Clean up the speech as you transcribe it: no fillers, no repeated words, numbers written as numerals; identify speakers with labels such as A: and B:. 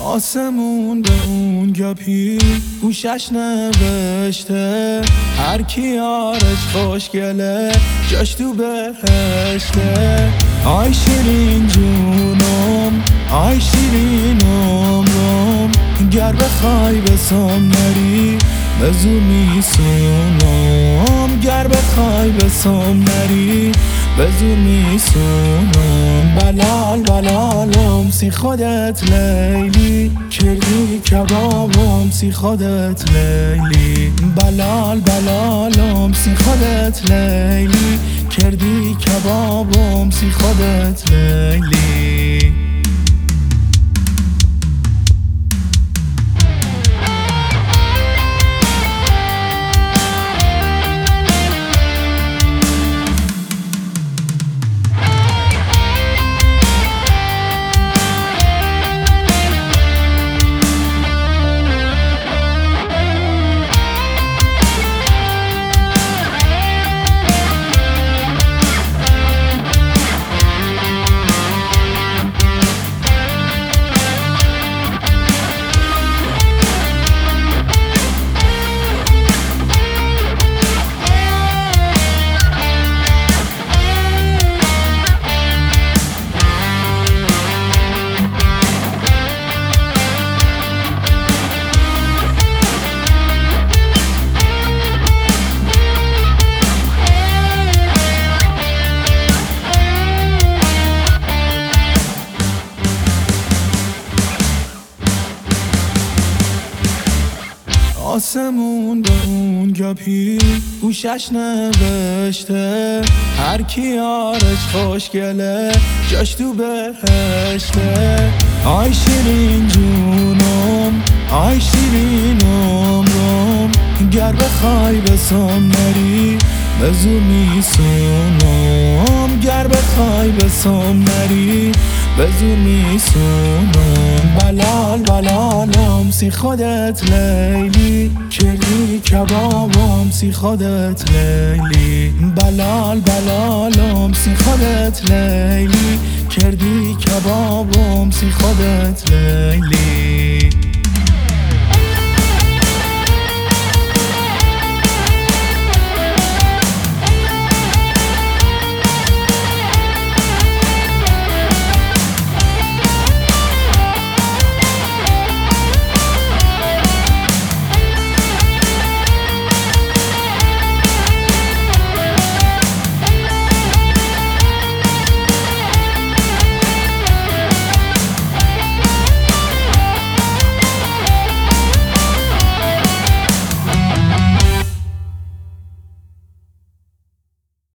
A: آسمون به اون گپی گوشش نوشته هر کی یارش خوشگله جاش تو بهشته. آی شیرین جونم آی شیرین عمرم، گر بخوای بسام نری به زور میسونم، گر بخوای بسام نری به زور میسونم. بلال بلالم سی خودت لیلی، کردی کبابم سی خودت لیلی. بلال بلالم سی خودت لیلی، کردی کبابم سی خودت لیلی. آسمون به اون گپی گوشش نوشته هر کی یارش خوشگله جاش تو بهشته. آی شیرین جونم آی شیرین عمرم، گر بخوای بسام نری به زور میسونم، گر بخوای بسام نری به زور میسونم. بلال بلالم سی خودت لیلی، کردی کبابم سی خودت لیلی. بلال بلالم سی خودت لیلی، کردی کبابم سی خودت لیلی.